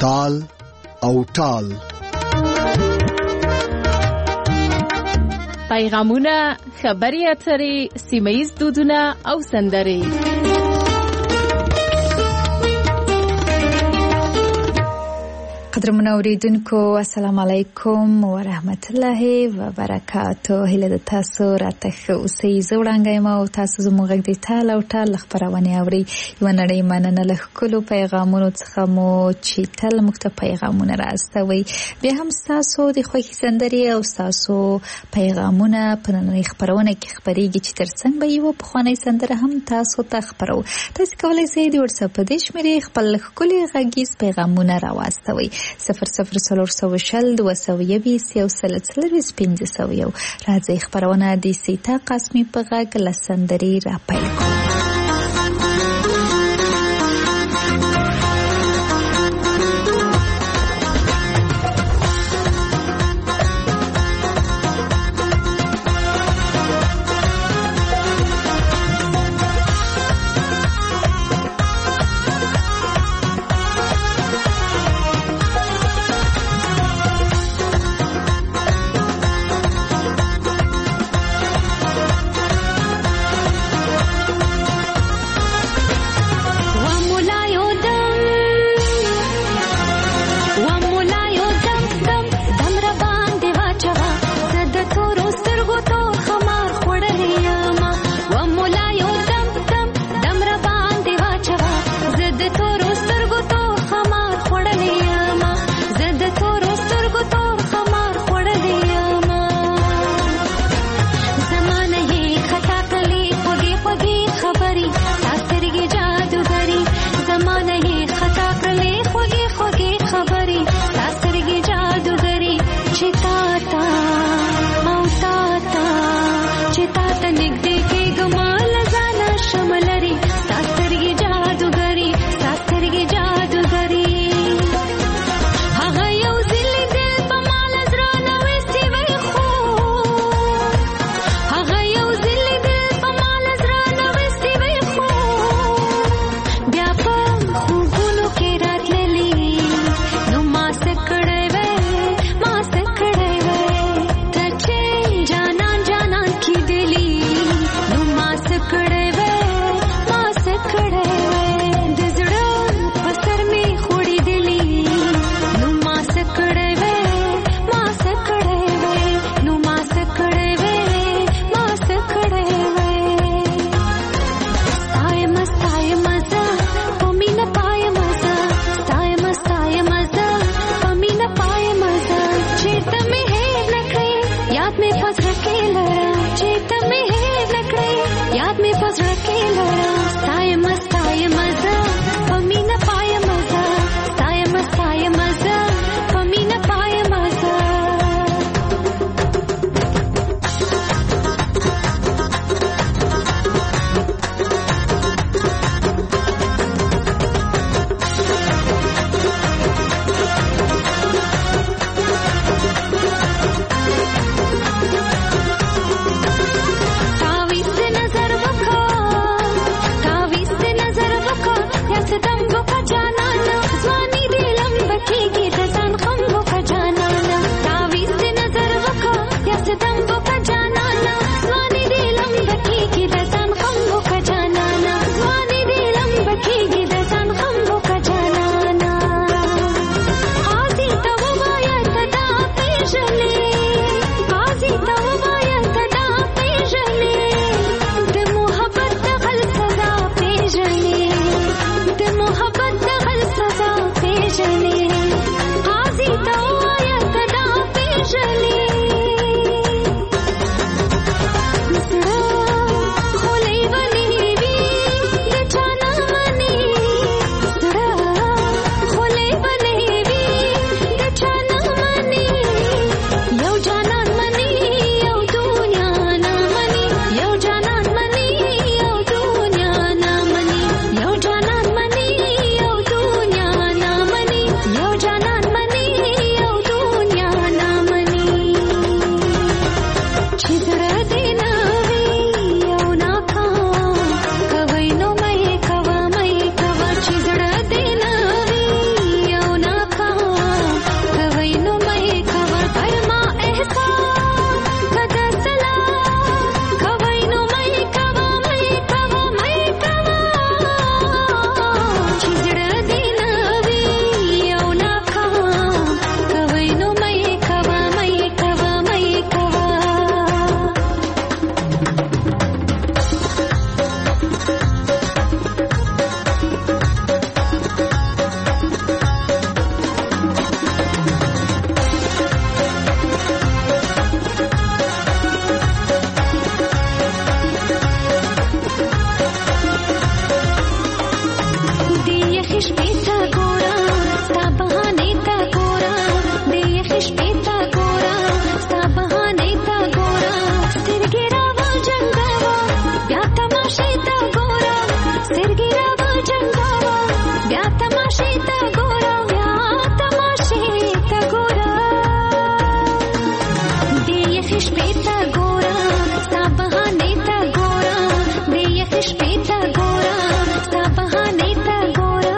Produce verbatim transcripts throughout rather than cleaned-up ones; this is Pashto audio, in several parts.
تال او ټال. پیغامونه، خبري اترې، سیمه‌ییز دودونه او سندرې. قدرمن اوریدونکو السلام علیکم ورحمت الله وبرکاته. هله د تاسو راته اوسئ زوړانګای ما او تاسو زموږ غږ د تال او ټال خبرونه اوري. یو نړۍ مننه له کلو پیغامونو څخه مو چې تل مخته پیغامونه راستوي. بیا هم تاسو د خوښي سندري او تاسو پیغامونه په نړۍ خبرونه کې خبريږي چې ترڅنګ به یو په خواني سندره هم تاسو ته خبرو. تاسو کولای شئ د واتساپ په دې شمیرې خپل خولي غږیز پیغامونه راوستوي. صفر صفر سلور سو شل دو سو یویس یو سل څلویس پنځه سو یو. راځي خبرونه د سیتا قاسمی په غږ لسندري را پیل کوو. جنگاوا بیا تماشې ته ګورا بیا تماشې ته ګورا دې یخ شپې ته ګورا ستا بهانې ته ګورا دې یخ شپې ته ګورا ستا بهانې ته ګورا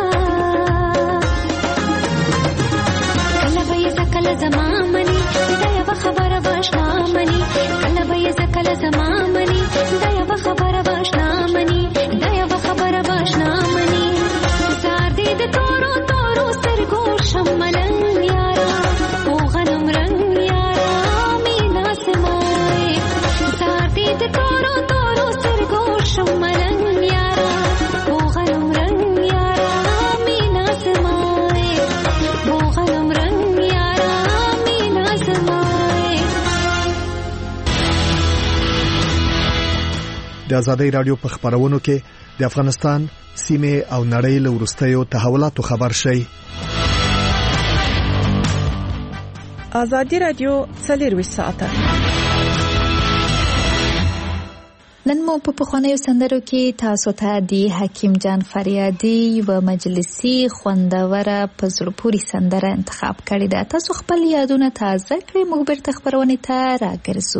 کله به یې کله زما مني دا یو خبره واشنا مني کله به یې کله زما مني دا یو خبره واشنا مني دا یو خبره واشنا مني زار دې د تورو تورو سترګو شملنګ یارا او غنم رنگ یارا مینا سمای زار دې د تورو تورو سترګو شملنګ یارا او غنم رنگ یارا مینا سمای او غنم رنگ یارا مینا سمای. د آزادۍ رادیو په خبرونو کې د افغانستان سیمه او نړۍ له وروستیو تحولاتو خبر شي. آزادۍ رادیو څلرویشت ساعته نن مو په پخوانیو سندرو کې تاسو ته د حکیم جان فریادي و مجلسي خوندوره په زړه پورې سندره انتخاب کړې ده. تاسو خپل یادونه تازه کړئ، موږ بیرته خبرونه ته راګرځو.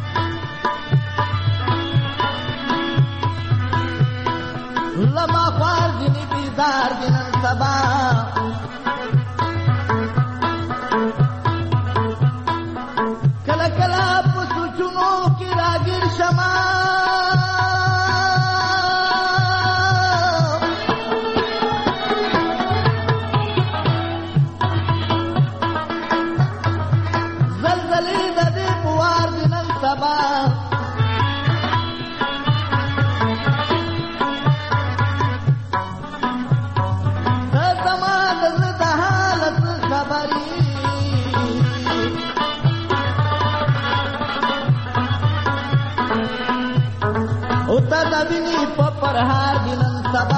لما پوار دینی بیدار دینن سبا کلا کلا پسو چونو کی راگیر شما زلزلی ددی پوار دینن سبا उता दबिनी पर हार दिनन सबा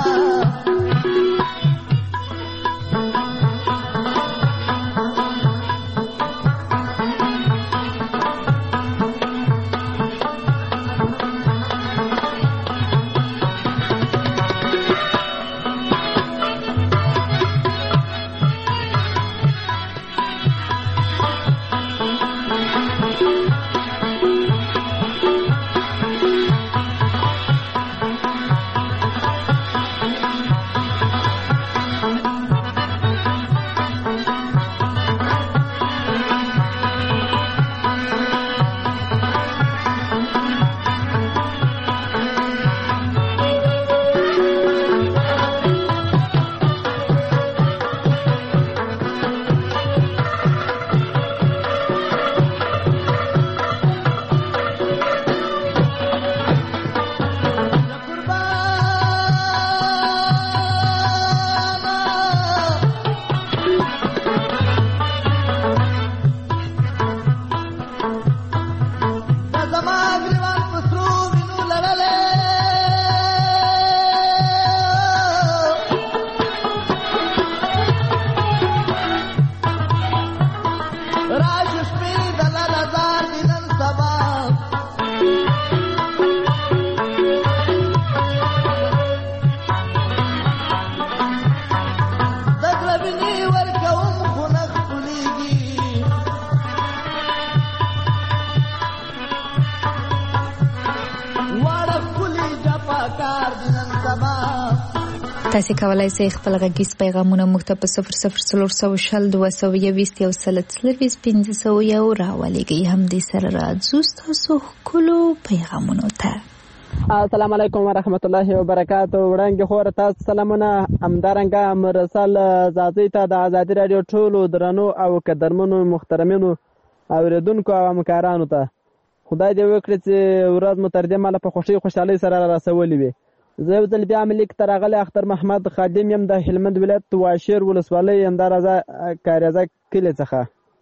تاسو کولای شئ خپل غږیز پیغامونه موږ ته په صفر صفر څلور سوه شل دوه سوه یوویشت یو سل څلرویشت پنځه سوه یو راولېږئ. همدې سره راځو ستاسو ښکلو پیغامونو ته. السلام علیکم ورحمت الله وبرکاتو. وړاندې خور تاسو سلامونه همدارنګه مرسل زازی ته د ازادي رادیو ټولو درنو او قدرمنو محترمینو اوریدونکو او همکارانو ته خدای دې وکړي چې ورځ مو تر دې ماله په خوښۍ خوشحالۍ سره راسولې وي. زه یو ځل بیا ملیک ته راغلی اختر محمد خادم یم د هلمند ولایت واشیر ولسوالۍ اندرازه کاریزه کلي څخه.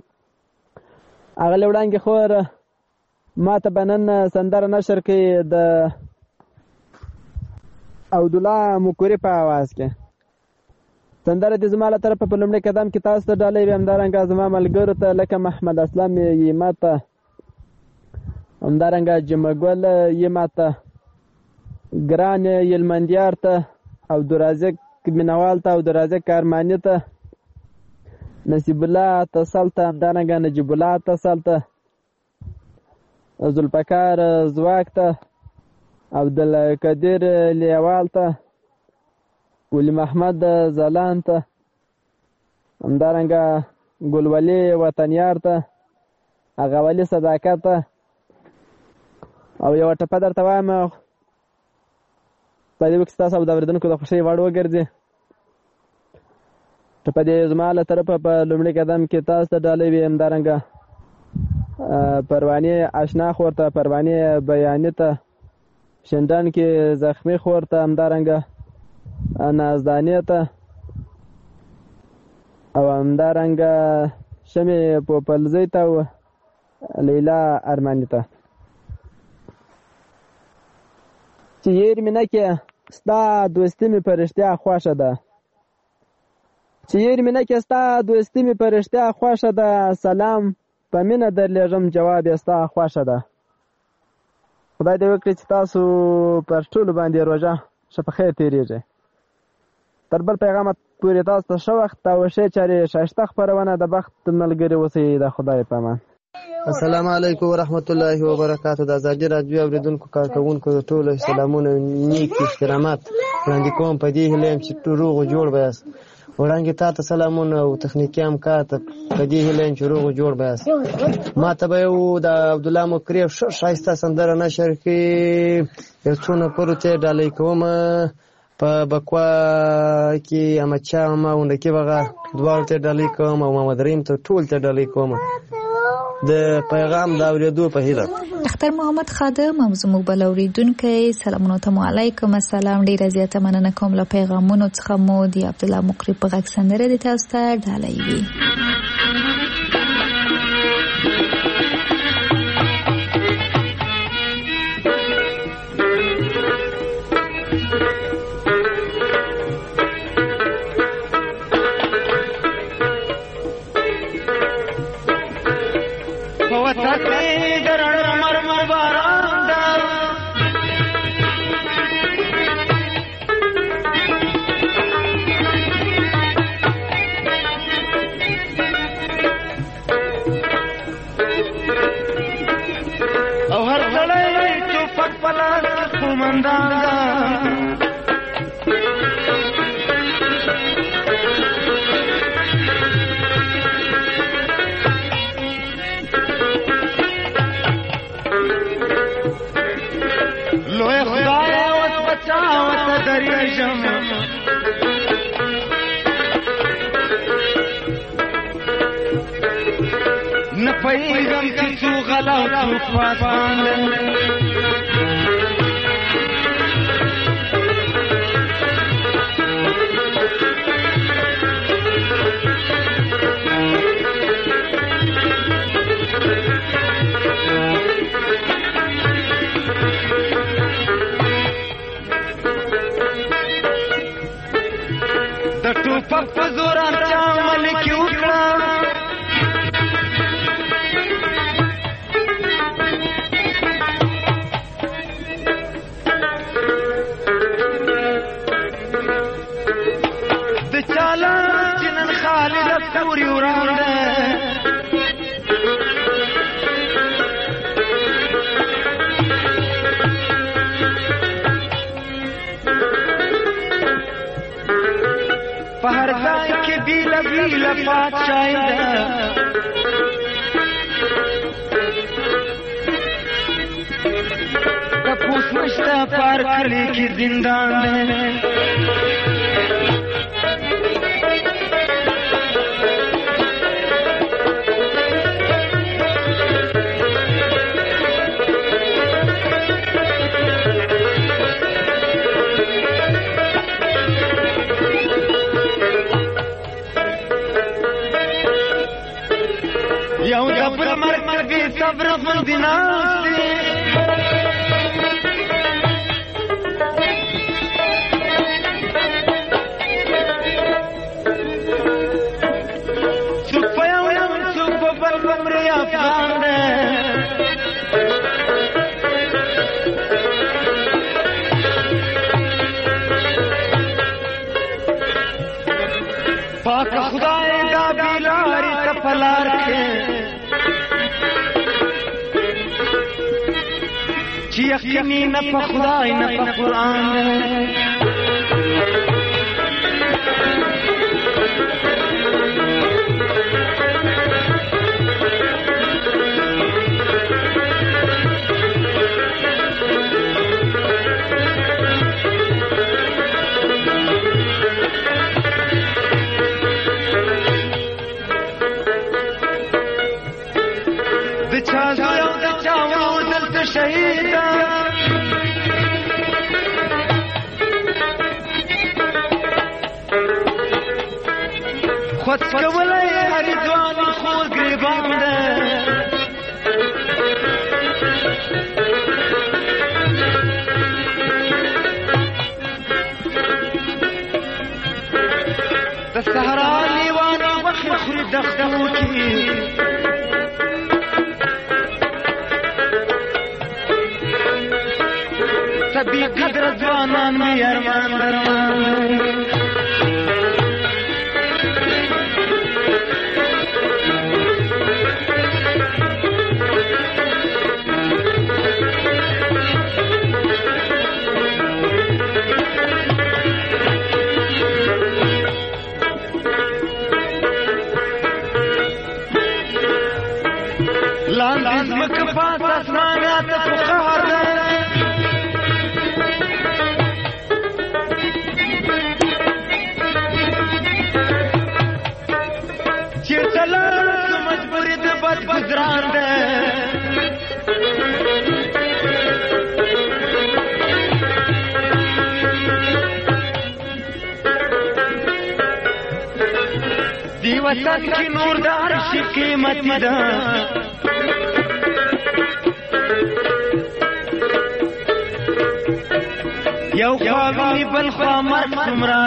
هغه وړاندې خور ما ته به نن سندره نشر کړي د عبدالله مکوري په اواز کې. سندره دې زما له طرفه په لومړي قدم کې تاسو ته ډالۍ وي، همدارنګه زما ملګرو ته لکه محمد اسلام یې ما ته، همدارنګه جمعګل یې ما ته، ګران یلمندیار ته، عبدالرازق مینوال ته، عبدالرازق کارمانی ته، نصیب الله اتصال ته، همدارنګه نجیب الله اتصال ته، ذوالفقار زواک ته، عبدالقدیر لیوال ته، ولی محمد زلان ته، همدارنګه ګلولی وطنیار ته، هغه ولی صداقت ته، او یو ټپه درته وایم په دې وخت ستاسو د اورېدونکو د خوښۍ وړ وګرځي. ټپه دې زما له طرفه په لومړي قدم کې تاسو ته ډالۍ وي، همدارنګه پروانې اشنا خور ته، پروانې بیانې ته، شندان کې زخمي خور ته، همدارنګه نازدانې ته، او همدارنګه شمې پوپلزۍ ته، لیلا ارماني ته. چې یېر مینه کې ستا دوستي مې په رښتیا خوښه ده، چې یېر مینه کې ستا دوستي مې په رښتیا خوښه ده، سلام په مینه درلېږم جواب یې ستا خوښه ده. خدای دې وکړي چې تاسو پر ټولو باندې روژه ښه په خیر تېرېږئ. تر بل پیغامه پورې تاسو ته ښه وخت او ښې چارې ښایسته خپرونه د بخت ملګري اوسئ. د خدای په امان. السلام علیکم ورحمت الله وبرکاتو. د ازادي راډیو اوریدونکو کارکوونکو ټول سلامونه نیک احترامات. وړاندې کوم په دې هیله یم چې روغ او جوړ به یاست. وړاندې تا ته سلامونه او تخنیکي همکار ته په دې هیله یم چې روغ او جوړ به یاست. ما ته به یو د عبدالله مکري ښه ښایسته سندره نشر کړي، یو څو نفرو ته یې ډالۍ کومه. په بکوا کې احمدشاه ماما غونډکي بغه دواړو ته ډالۍ کوم او محمد رحیم ته ټول ته ډالۍ کوم د پیغام د اورېدو په هیله. اختر محمد خادم هم زموږ بل اورېدونکی، سلامونه ته علیکم السلام، ډېره زیاته مننه کوم له پیغامونو څخه مو د عبدالله مقری په غږ سندره د تاسو ته ډالۍ وي. نپوهیږم چې څو غلا او څو پاسان د ټوپک په زور چا ملک وکړه پوری ورانده په هر ځای کې بیله بیله پادشاهي ده تپوس نشته پار کلی کې زندان ده یو دبر مرکبی صبر خوندی ناستی څوک په یو یم څوک په بل بمري افغان دی پاک خدای دا بیلاری ته په لار کې چې یقیني نه په خدای نه په قرآن د چا زوی او د چا ورور دلته شهید ده خود کولی هر ځوان خود ګریبان ده د صحرا لیوانو مخې خوري دښتو کې سبھی قدر ځوانان مې ارمان درمان پاس اسمانات فخار ده چیرته لاړ سو مجبوري د بد ګزران ده دی وطن کی نور د عرش قیمتي ده یو خوا ویني بل خوا مرګ څومره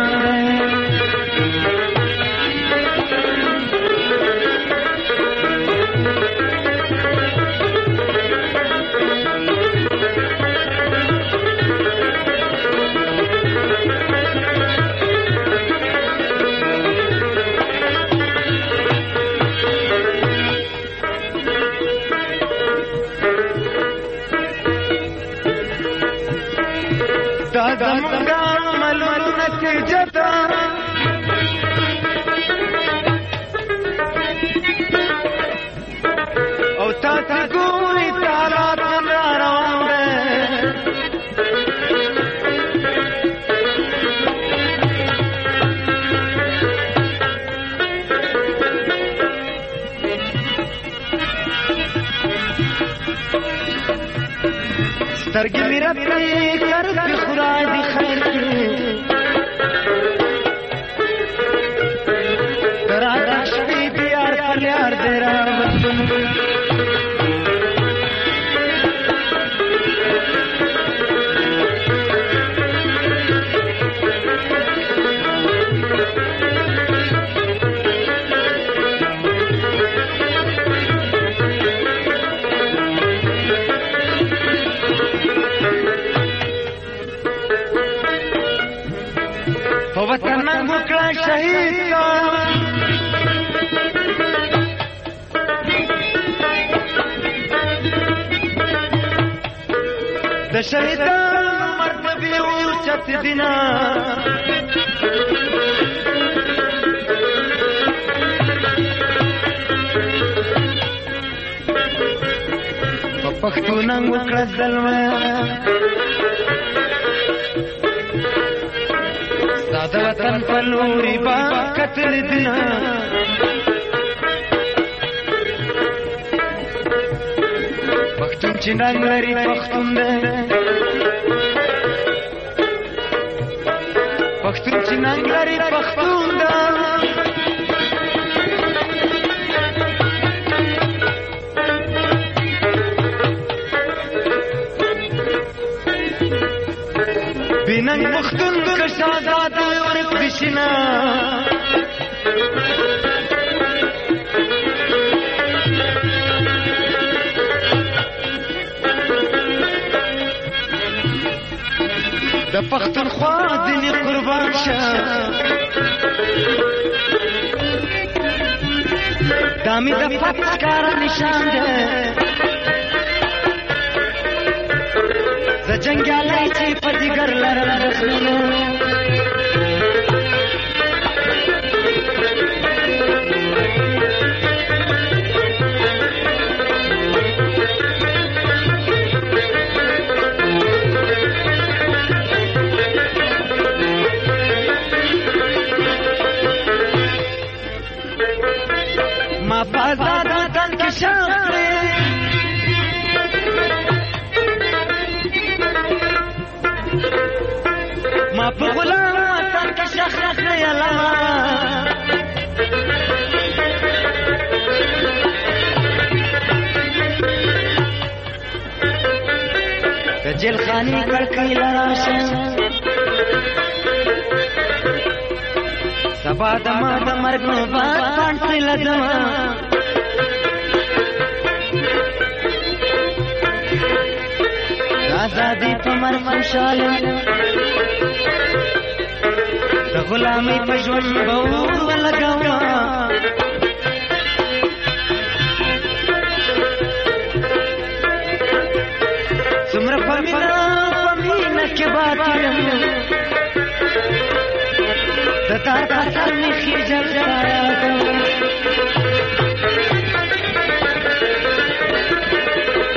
دا زمونږ عملونو نتیجه ده او تاسې ګورئ حالات را روان دی سترګې مې رپي کرځي خدای دې خیر کړي راته شپې دې یار پر یار دې راوستون وطن وکړه شهید کا د شهیدانو مرتبه اوچت دینا په پښتو نن وکړه ظلم د وطن په لوري با قتل دینا پښتون چې نن لري پښتون دی پښتون چې نن لري پښتون دی بیننګ پښتون که شهزاد ورک دشنا د پښتونخوا ځینې قربان شه دا مې د فتح ښکاره نشان دی زه جنګیالی چې په ځیګر لرم زخمونه ما په آزاد وطن کې شوق دی ما په غلام وطن کې شخرخ نه یلما د جیل خانې کړکۍ لراشه سبا د ما د مرګ نه بعد پانټې لګما آزادی په مرګ خوشاله د غلامۍ په ژوند به اور ولګومه څومره په مینه په مینه کې باطل یم د تا په سر مې خجل راغلی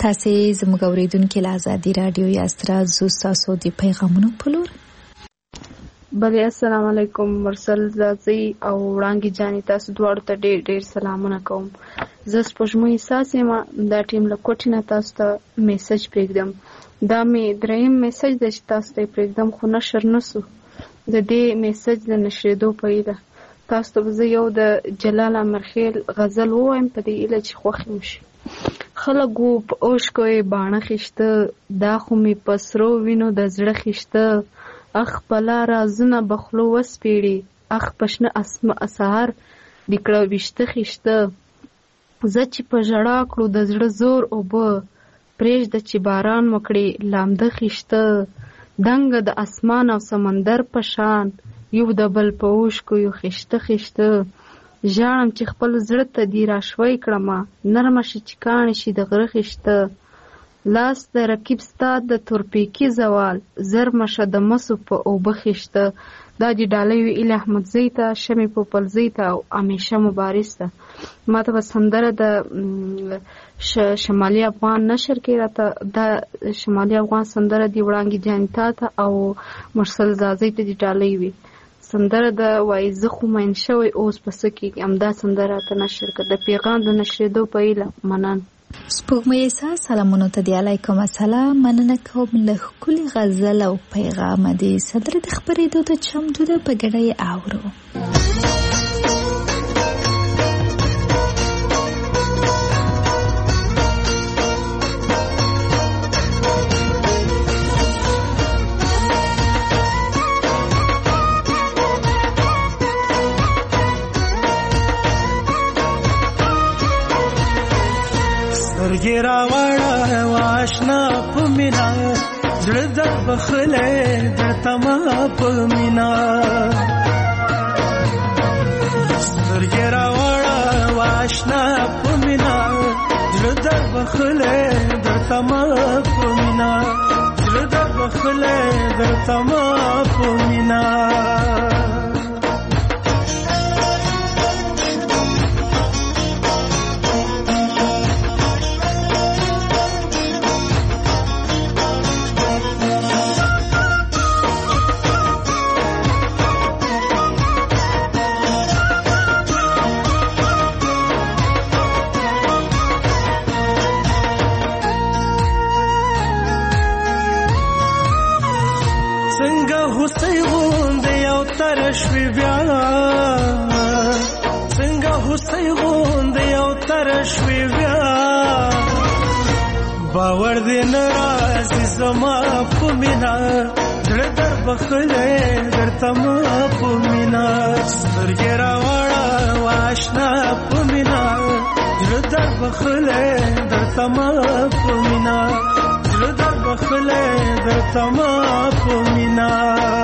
تاسو زموږ اوریدونکو له ازادي رادیو یا ستاسو تاسو د پیغامونو په لور. بله السلام علیکم مرسل زازي او وړانګي جاني، تاسو دواړو ته ډېر ډېر سلامونه کوم. زه سپوږمۍ احساس یم دا ټیم له کوټې نه تاسو ته میسج پرېږدم. دا مې دریم میسج دی چې تاسو ته یې پرېږدم خو نشر نه سو. د دې میسج د نشرېدو په هیله تاسو ته به زه یو د جلال امرخیل غزل ووایم په دې هیله چې خوښ مو شي. خلک وو په اوښکو یې باڼه خیشته، دا خو مې په سرو وینو د زړه خیشته، اخ په لاره رازونه به خولو وسپېړي، اخ په شنه سهار دې کړه ویشته خیشته، زه چې په ژړا کړو د زړه زور اوبه، پرېږده چې باران وکړي لامده خیشته، دنګه د اسمان او سمندر په شان، یو د بل په اوښکو یو خیشته خیشته، ژاړم چې خپل زړه ته دې راشوی کړمه، نرمه شي چې کاڼې شي د غره خیشته، لاس د رقیب ستا د تورپیکي زوال، زرمه شه د مسو په اوبه خیشته. دا دې ډالۍ وي ایله احمدزۍ ته، شمې پوپلزۍ ته او همیشه مبارز ته. ما ته به سندره د شمالي افغان نشر کې راته دا شمالي افغان سندره دې وړانګي جانتا ته او مرسل زازۍ ته دې ډالۍ وي. سندره د وایي زه خو مین شوی اوس په څه کېږي، همدا سندره ته نشر کړه د پیغام د نشرېدو په هیله. منن. سپوږمۍ احساس سلامونو ته دی، علیکم السلام. مننه کوم له ښکلي غزل او پیغام دې سندره د خپرېدو ته چمتو ده، په ګډه یې اورو. سترګې راوړه واشنا په مینا، زړه در بخلې درته ما په مینا، سترګې راوړه واشنا په مینا، زړه در بخلې درته ما په مینا، زړه در بخلې درته ما په مینا. شوی بیا څنګه هوسۍ غوندې یو تر شوی بیا، باور دې نه راځي زما په مینا، زړه در بخلې درته ما په مینا، سترګې راوړه واشنا په مینا، زړه در بخلې درته ما په مینا، زړه در بخلې درته ما په مینا.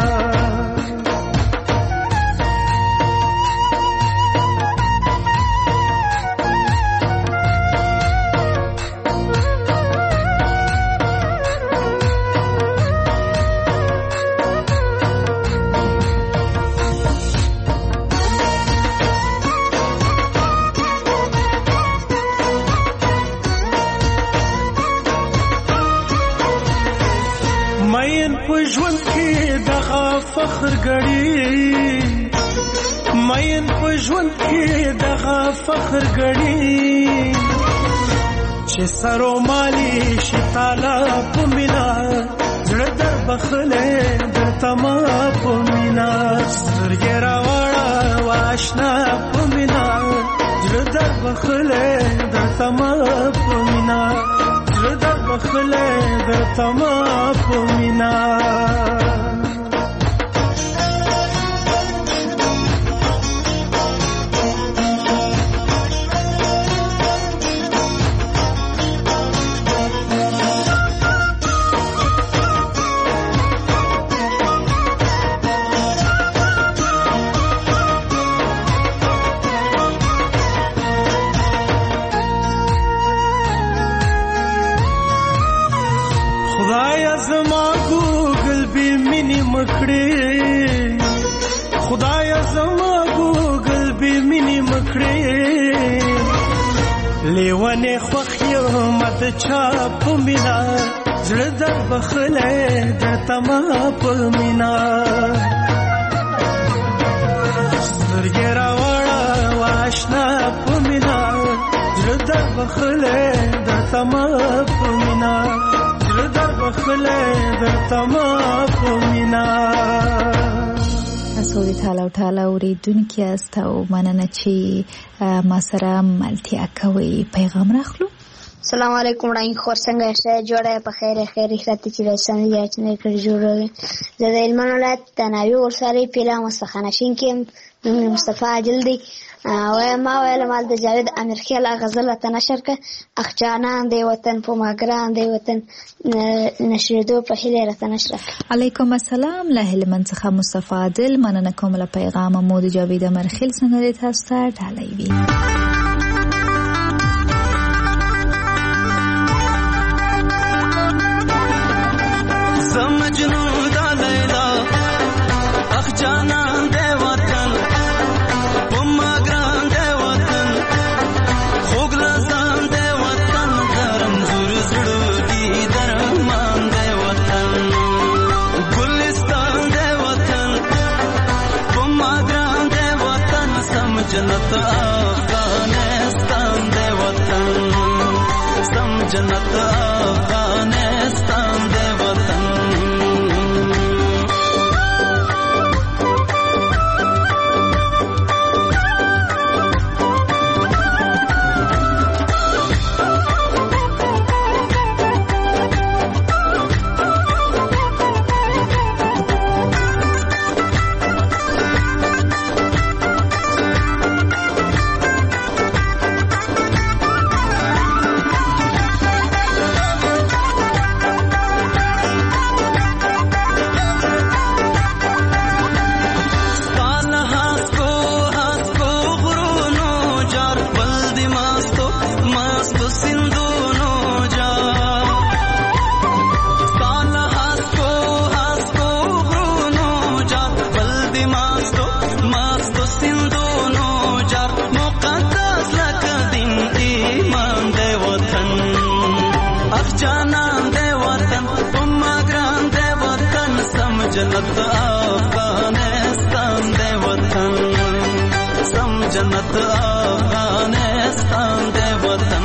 فخر غړي مین په ژوند کې دغه فخر غړي، چې سرو مالی شي تعالی په مینا، زړه در بخلې درته ما په مینا، سترګې راوړه واشنا په مینا، زړه در بخلې درته ما په مینا، زړه در بخلې درته ما په مینا. خدایا زما ګوګل به مینې مکړې، لیوانې خوښ یم د چا په مینا زړه در بخلی درته ما په مینا سترګې راوړه واشنا په مینا زړه در بخلی درته ما په مینا زړه در بخلی درته ما په مینا. تاسو د ټاله او ټاله اوریدونکي یاست او مننه چې ما سره ملتیا کوئ. پیغام راخلو. السلام علیکم وړاندې خور څنګه یاست؟ جوړه په خیر خیر خیراتي چې رسنۍ یاچنه کړی جوړه زه د هلمند ولایت تناوي ورسره پیلا مستخانشین کې نوم مصطفی عادل دی او ما ویل مال د جاوید امیر خیل غزل ته نشر ک اخجانان دی وطن په ماګران دی وطن نشریدو په هیله راته نشر. علیکم السلام له هلمند څخه مصطفی عادل مننه کوم له پیغام مو د جاوید امیر خیل څنګه تاسو ته ډالۍ وی. समझनू दा लैला अख जाना दे वतन पुम्मा ग्राम दे वतन खोगला जान दे वतन गरम जुर जुड़ू दी दरमान दे वतन गुलिस्तान दे वतन पुम्मा ग्राम दे वतन समझनत अफगानिस्तान दे वतन समझनत अफगानिस्तान दे वतन. समझनत अफगानिस्तान दे वतन समझनत अफगानिस्तान दे वतन.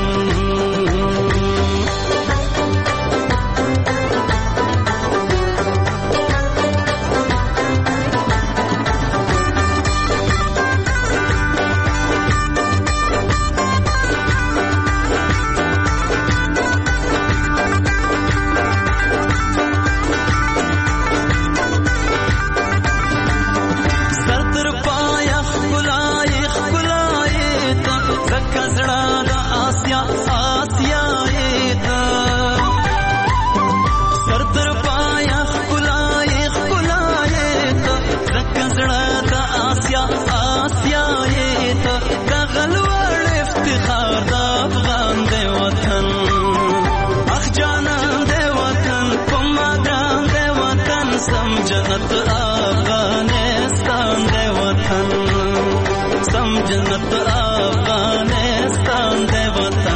समझनत अफगानिस्तान दे वतन समझनत अफगानिस्तान दे वतन.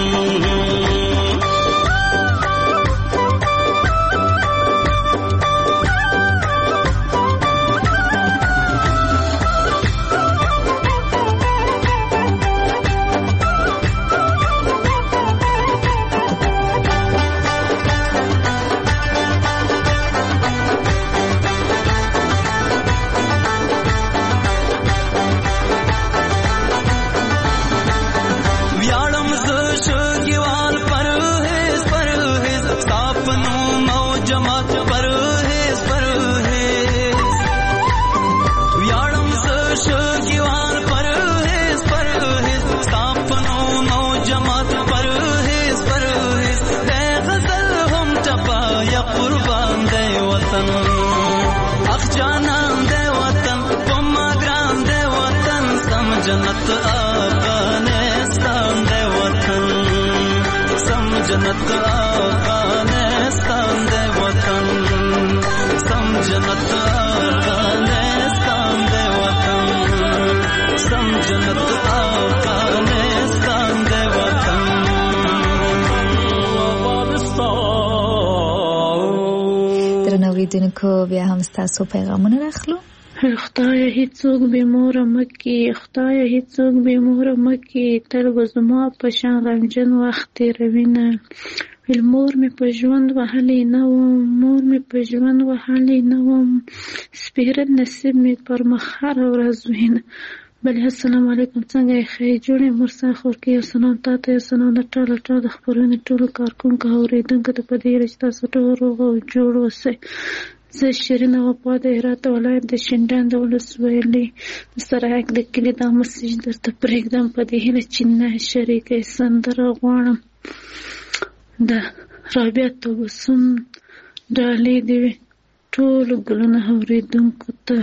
समझनत अफगानिस्तान दे वतन समझनत अफगानिस्तान दे वतन समझनत अफगानिस्तान दे वतन समझनत अफगानिस्तान दे वतन. اوریدونکو بیا هم ستاسو پیغامونه راخلو. خدای هیڅوک به مور مکی، خدای هیڅوک به مور مکی، تل به زما په شان غمجن وخت تیروینه. مور مې په ژوند وهلې نه وم، مور مې په ژوند وهلې نه وم، سپېره نصیب مې پر مخ هره ورځ وینه. بلې السلام علیکم، څنګه یې ښه یې جوړې مرسا خورکې؟ یو سلام تا ته، یو سلام د ټاله ټاله د خپرونې ټولو کارکونکو او اورېدونکو ته په دې هیله چې تاسو ټول روغ او جوړ اوسئ. زه شیرینه وفا د هرات ولایت د شینډنډ د ولسوالۍ د سرایک د کلي دا مسیج درته پرېږدم په دې هیله چې نه شریکه سندره غواړم د رابعه تبسم ډالۍ د ټولو ګلونه اورېدونکو ته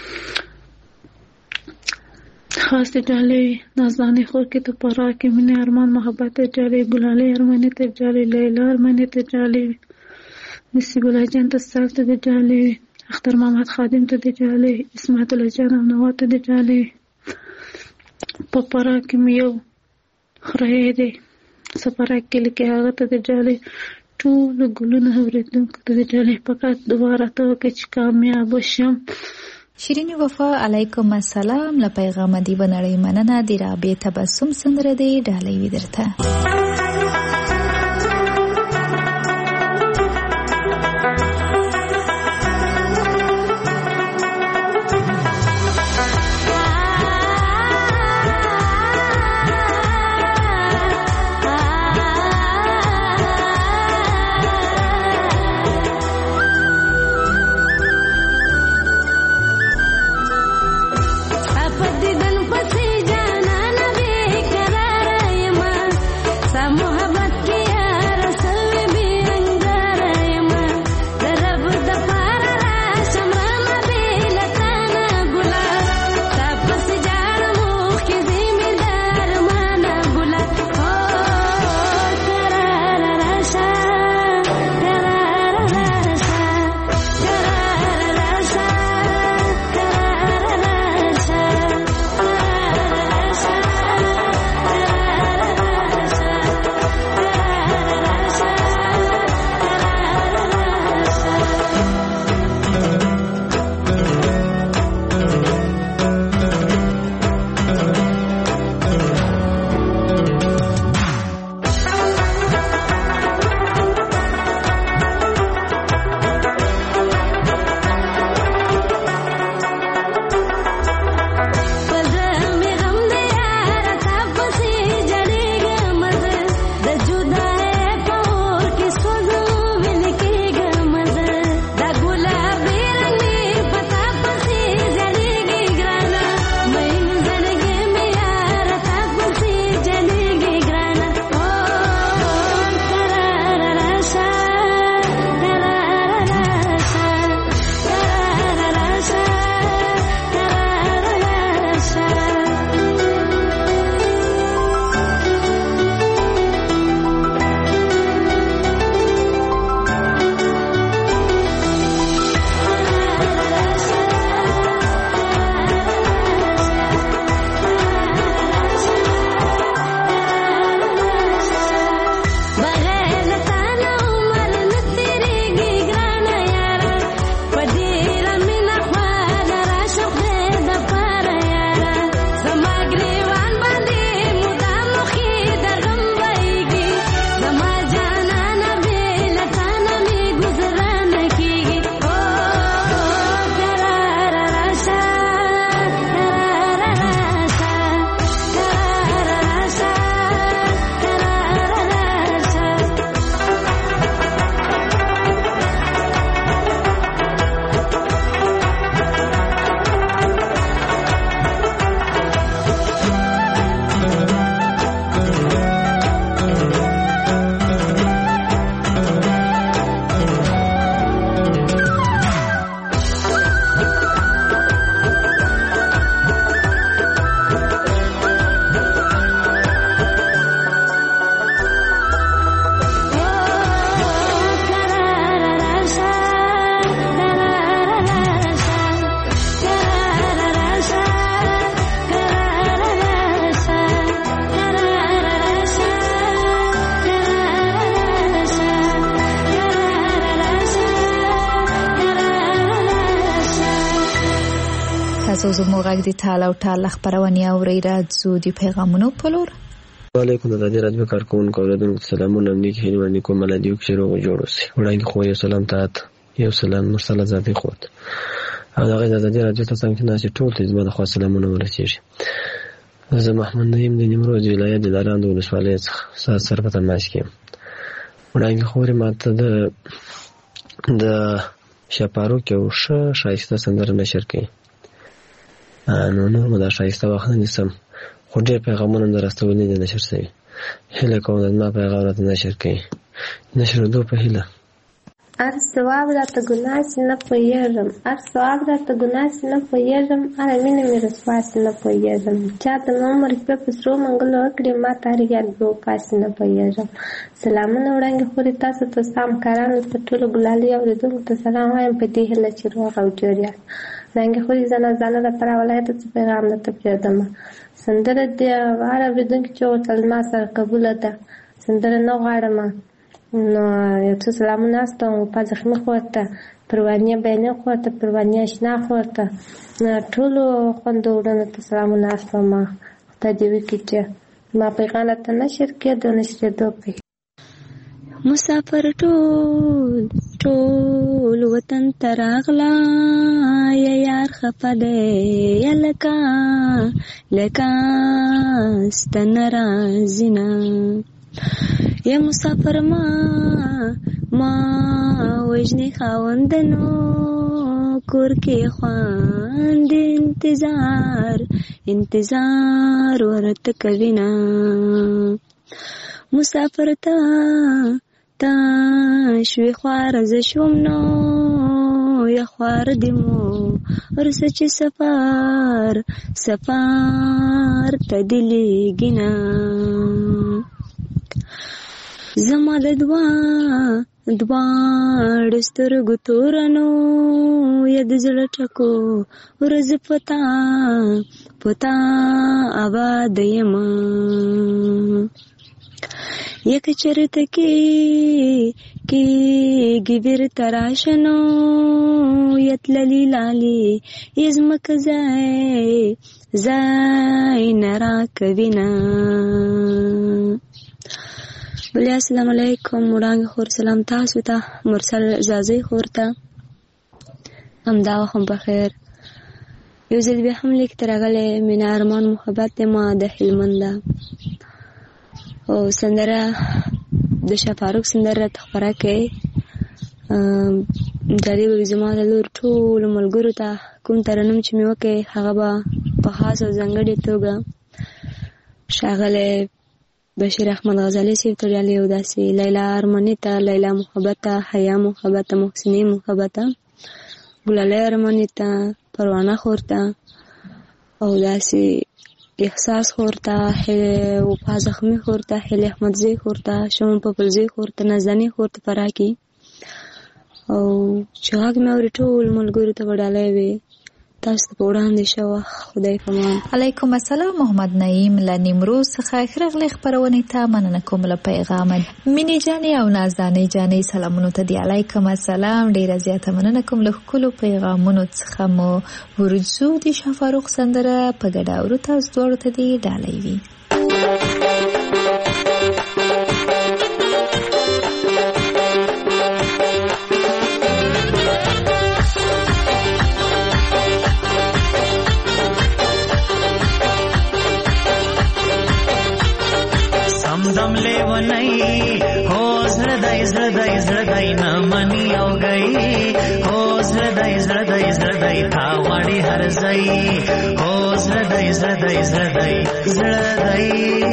خاص ډالۍ نازانې خورکې ته پرا کې مینې ارمان محبت ته ډالۍ ګلالۍ ارماني ته ډالۍ لیلا ارماني ته ډالۍ نصیب الله جان ته سال ته د ډالۍ اختر محمد خادم ته د ډالۍ اسماعیل الله جان او نوا ته د ډالۍ په پرا کې مې یو خره دی سفره کې لیکي هغه ته د ډالۍ ټولو ګلونه اورېدونکو ته د ډالۍ فقط دعا راته وکړه چې کامیاب شم. شیرینی وفا علیکم السلام. له پیغام دی بنړی مننه د رابعه تبسم سندره دی ډالۍ وی درته. تاسو زموږ غږ د ټال او ټال خبرونه اورئ. راځو د پیغامونو په لور. وعلیکم د دې راډیو کارکونکو اوریدونکو سلامونه نیک هیله باندې کوم ملادیو کې روغ جوړ اوسئ. وړاندې خو یو سلام ته یو سلام مرسل زادي خوت او دغه د دې راډیو ته څنګه نه چې ټول ته زما د خوا سلامونه ورسیږي. زه محمد نعیم د نیمروز ولایت د لاندو ولسوالۍ څخه سر سر په تماس کې. وړاندې خو ماته د د شپارو کې او ش شایسته سندره نشر کړي. نو نو مدا شایسته وخت نه سم خو دې پیغامونه درستولې دي نشر شوی. هله کوم د ما پیغامات نشر کړي. نشر دو په هله ار ثواب راته ګناه سي نه پوهېږم، ار ثواب راته ګناه سي نه پوهېږم، اره مینه مې رسوا سي نه پوهېږم. چا ته مې عمر شپې په سرو منګلو وکړې، ما ته هر یاد به وپاسي نه پوهېږم. سلامونه وړاندې خورې تاسو ته ستا همکارانو ته ټولو ګلالي اورېدونکو ته سلام وایم په دې هیله چې روغ او جوړ یاست. وړاندې خورې زنه زانه لپاره ولایت څه پیغام درته پرېږدمه. سندره د هر اورېدونکي چې وتل ما سره قبوله ده، سندره نه غواړم. نو یو څه سلامونه استوم په زخمي خورته پروانیه بیانې خورته پروانیه اشنا خورته ټولو خوندو وړاندې ته سلامونه استوم. خدای دې وکړي چې ما پیغام ته نشر کېدو نشرېدو کوي. مسافر ټول ټول وطن ته راغلا یا یار خفه دی یا لکه لکه ستن راځي نه یا مسافر ما ما وجنی خاوندنو کور کې خواند انتظار انتظار ورته کوي نه مسافر تا تا شوي خوار ز شوم نو یا خوار دیمو ورسه چې سفر سفر تدلی گنا زما د دوا دوا سترګو تورنو یا د زړه ټکو ورځ پتا پتا آباد یم یک چرته کې کې ګبر تراشنو یتللی لالی یزمک زای زای نرا کوینا. بلی السلام علیکم وړاندې خور سلام تاسو ته مرسل زازی خور ته همدا وخت هم بخیر. یو ځل بیا هم لیک ته راغلی مینا ارمان محبت ما د هلمند ده او سندره د شاه فاروق سندره ته خپره کوي. جالب وي زما د لور ټولو ملګرو ته کوم ترنم چې مې وکړی هغه به په خاص او ځانګړې توګه ښاغلی بشیر احمد غزالی صاحب ته ډالۍ او داسې لیلا ارمني ته لیلا محبت ته حیا محبت ته محسنې محبت ته ګلالۍ ارمني ته پروانه خور ته او داسې احساس خور ته وفا زخمي خور ته هیلې احمدزی خور ته شوم پپلزی خور ته نازني خور ته فراکي او چې غږ مې اوري ټول ملګرو ته به ډالۍ وي. تاسو په وړاندې شوه خدای پامان. علیکم السلام محمد نعیم له نیمروز څخه ښراغلی خپرونې ته مننه کوم له پیغامه. مینې جانې او نازدانې جانې سلامونو ته دی. علیکم السلام ډیره زیاته مننه کوم له ښکلو پیغامونو څخه مو ورځو د شاه فاروق سندره په ګډه اورو. تاسو دواړو ته دی ډالۍ وي. दम ले वनई हो हृदय हृदय हृदय न मनी हो गई हो हृदय हृदय हृदय था वाड़ी हर जई हो हृदय हृदय हृदय हृदय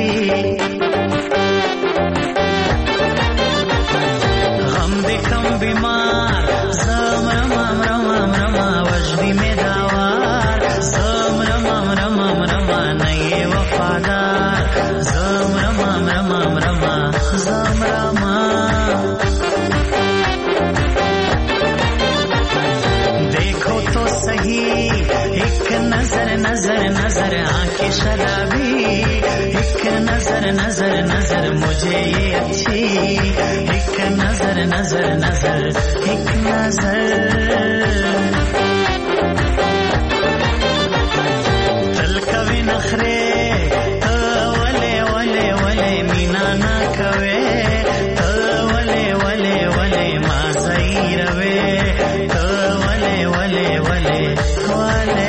हम देखम बीमार सम रमम रमम रमा वजदी में दावार सम रमम रमम रमा नहीं वफादार सम रमम रमम रमा सम रमा देखो तो सही एक नजर नजर नजर आंखें शराबी एक नजर नजर नजर मुझे ये अच्छी एक नजर नजर नजर एक नजर نخره ته ولې ولې ولې مینا نه کوي ته ولې ولې ولې ما زیروي ته ولې ولې ولې ولې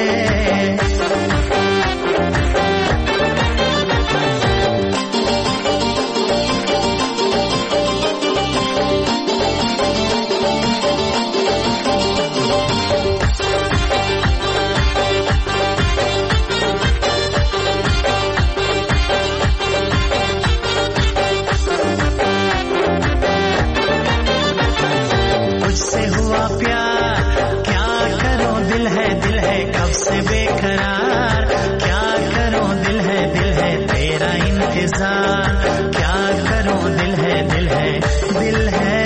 क्या करूं दिल है दिल है दिल है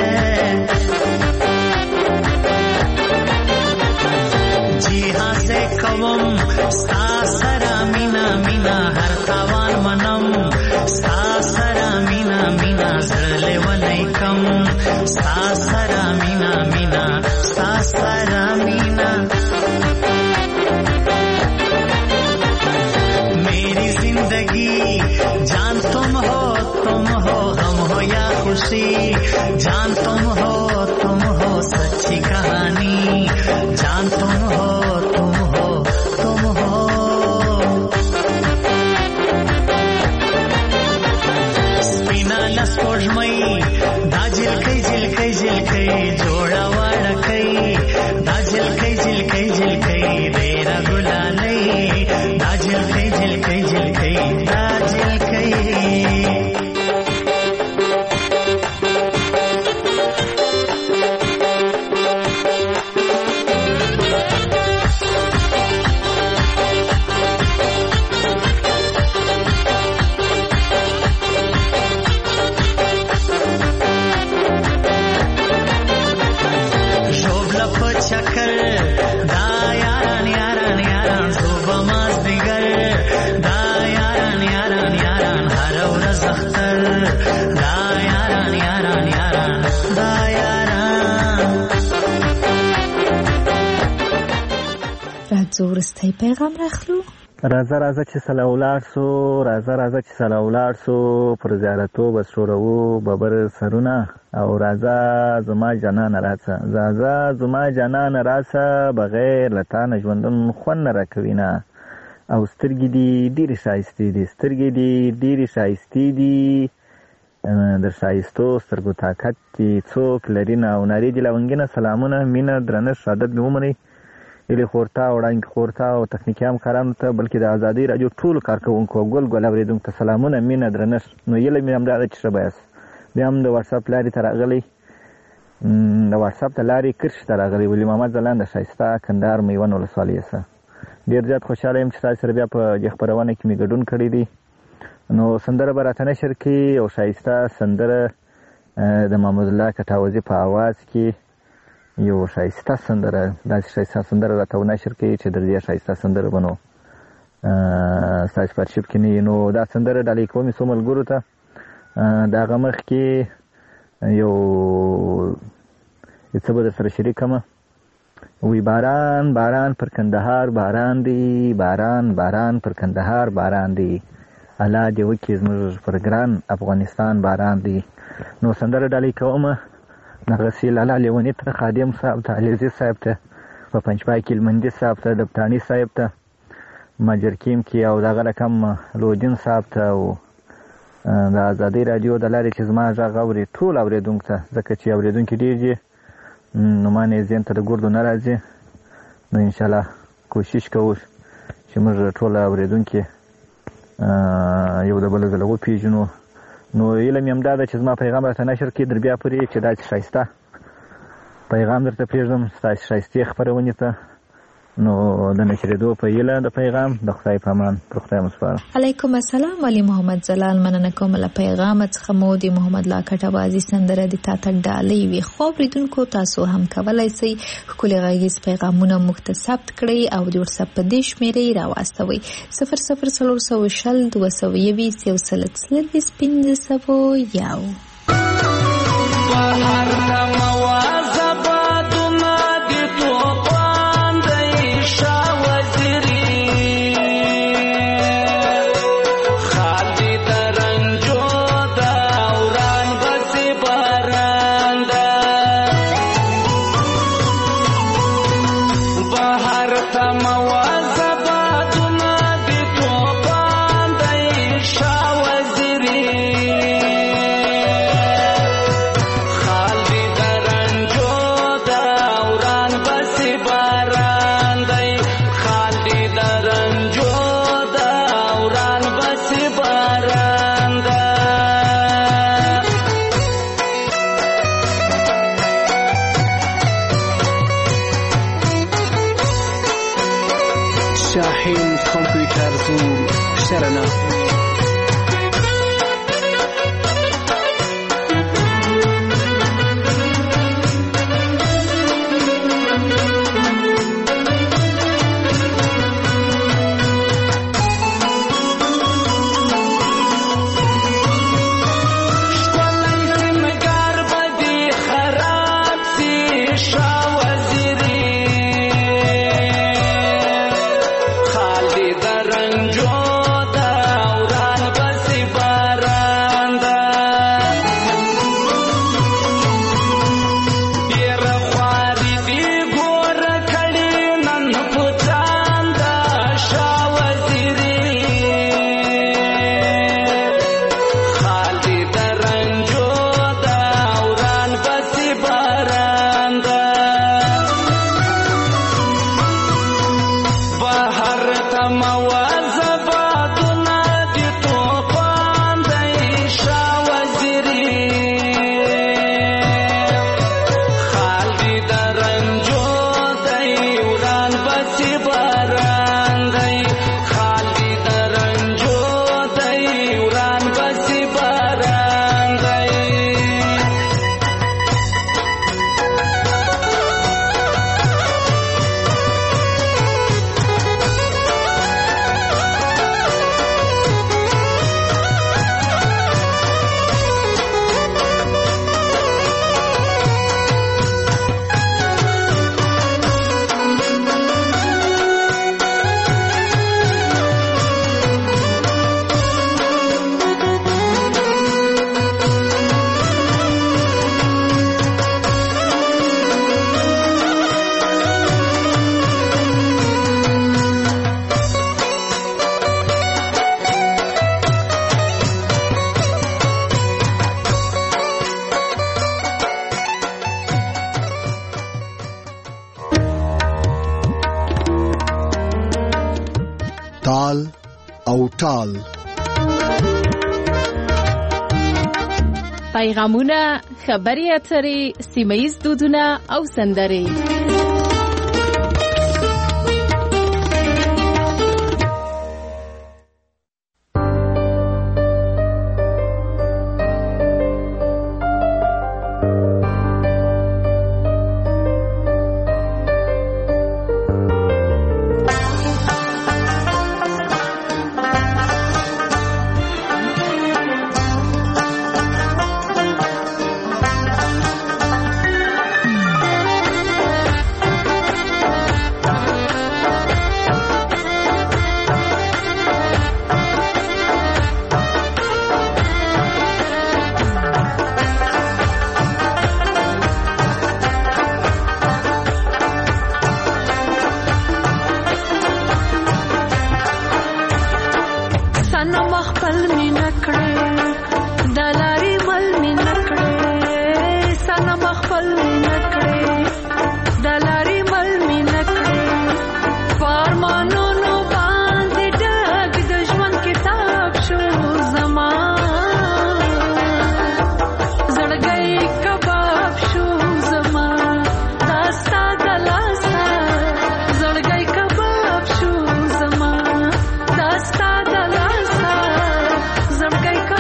जी हाँ से कवम सासरा मीना मीना हर तावान मनम सासरा मीना मीना जरले वनई कम सासरा मीना मीना सासरा मीना मेरी जिंदगी जान तुम हो तुम हो गम हो या खुशी जान तुम हो तुम हो सच्ची कहानी जान तुम हो तुम हो तुम हो स्पिना लस्पोजमई दा झिलकै झिलकै झिलकै जोड़ा वाड़कै दा झिलकै झिलकै झिलकै रेरा गुलालै दा झिलकै झिलकै झिलकै दा झिलकै चक्कर दा यारान यारान यारान सुबह मस्तिगर दा यारान यारान यारान हर औरत अख्तर दा यारान यारान यारान दा यारान راځو ورستی پیغام راخلو راځه راځه چې سلا ولاړ سو راځه راځه چې سلا ولاړ سو پر زیارتو بس شورو ببر سرونه او راځه زما جانان راځه راځه زما جانان راځه بغیر لتان ژوندون خون نه راکوي نه او سترګې دي ډېرې ښایستې دي سترګې دي ډېرې ښایستې دي د ښایستو سترګو طاقت دي څوک لري نه او نارې دي لونګینه سلامونه مینه درنښت عادت مې ومنئ ایلی خورتا وړاندې خورتا او تخنیکي همکارانو ته بلکې د ازادۍ راډیو ټولو کارکوونکو او ګل ګل اورېدونکو ته سلامونه مینه درنښت نو هیله مې همدا ده چې ښه به یاست بیا هم د واټساپ لارې ته راغلی د واټساپ ته لارې کرښې ته راغلی ولي محمد ځلاند ښایسته کندهار میوند ولسوالۍ څخه ډېر زیات خوشحاله یم چې تاسو سره بیا په دې خپرونه کې مې ګډون کړی دی نو سندره به راته نشر کړي او ښایسته سندره د محمد الله کټاوزي په اواز کې یو ښایسته سندره داسې ښایسته سندره راته ونشر کړي چې در دې ښایسته سندره به نو ستاسو په ارشیف کې نه وي نو دا سندره ډالۍ کوم څو ملګرو ته د هغه مخکې یو څه به در سره شریکمه وی باران باران پر کندهار باران دی باران باران پر کندهار باران دی الله دې وکړي زموږ پر ګران افغانستان باران دی نو سندره ډالۍ کومه نغسي لالا لیونی تر خادم صاحب ته علیزي صاحب ته په پنجپای کې لمندي صاحب ته دبتانی صاحب ته مجرکیم کې او دغه رقم لودین صاحب ته او د ازادۍ راډیو د لارې چې زما غږ اوري ټول اورېدونکو ته ځکه چې اورېدونکي ډېر دي نو ما نه ذهن ته د ګردو نه راځي نو انشاءالله کوشش کوو چې موږ ټول اورېدونکي یو د بل ځله وپېژنو نو هیله مې همدا ده چې زما پیغام راته نشر کړي در بیا پورې چې داسې ښایسته پیغام درته پرېږدم ستاسې ښایستې خپرونې ته نو د نشرېدو په هیله د پیغام د خدای په امان پر خدای مو سپارم علیکم السلام علي محمد زلال مننه کوم له پیغام څخه مو د محمد لا کټوازي سندره د تا ته ډالۍ وي خو اوریدونکو تاسو هم کولای شئ ښکلي غږیز پیغامونه موږ ته ثبت کړئ او د واتساپ په دې شمېرې راواستوئ صفر صفر څلور سوه شل دوه سوه یویشت یو سل څلرویشت پنځه سوه یو Ibrahim Computer Zoom Serena. تال او ټال پیغامونه، خبري اترې، سیمه‌ییز دودونه او سندرې. Zam gai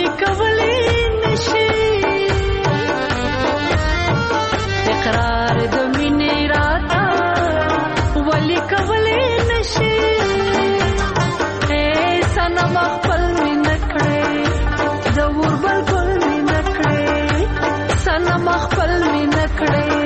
ولی کولې نشي اقرار د مینې راته ولی کولې نشي اے سنم خپل مې نکړې د وربل ګل مې نکړې سنم خپل مې نکړې